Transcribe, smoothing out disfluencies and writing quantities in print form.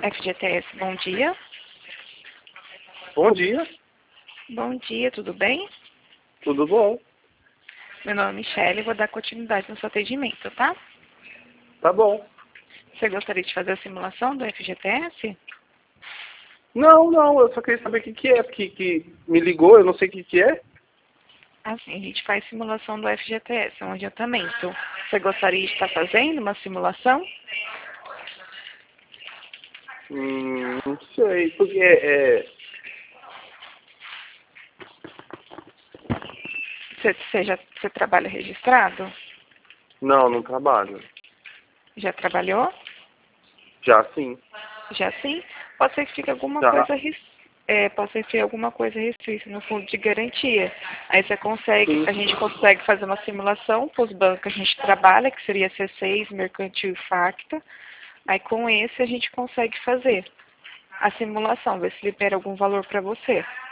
FGTS, bom dia. Bom dia, Bom dia, tudo bem? tudo bom? Meu nome é Michelle e vou dar continuidade no seu atendimento, tá? Tá bom. Você gostaria de fazer a simulação do FGTS? Não, eu só queria saber o que é, porque que me ligou, eu não sei o que é. Assim, a gente faz simulação do FGTS, um adiantamento. Você gostaria de estar fazendo uma simulação? Não sei, porque Você trabalha registrado? não trabalho. Já trabalhou? Já sim, Já sim? Pode ser que fique alguma já. coisa pode ser que fique alguma coisa restrita no fundo de garantia. Aí Sim. a gente consegue fazer uma simulação para os bancos que a gente trabalha, que seria C6, Mercantil e Facta. Aí com esse a gente consegue fazer a simulação, ver se libera algum valor para você.